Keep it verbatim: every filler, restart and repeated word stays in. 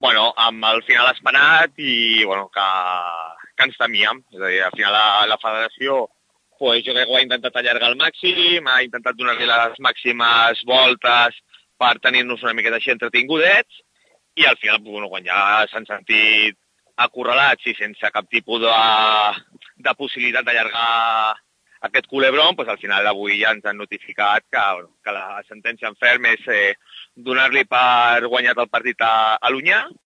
bueno, amb el final esperat i bueno, que, que ens temíem. És a dir, al final la, la federació pues, jo crec que ho ha intentat allargar al màxim, ha intentat donar-li les màximes voltes per tenir-nos una miqueta així entretingudets i al final, bueno, quan ja s'han sentit acorralats i sense cap tipus de, de possibilitat d'allargar aquest culebron, pues, al final avui ja ens han notificat que, bueno, que la sentència en ferm és eh, donar-li per guanyat el partit a, a l'Unyà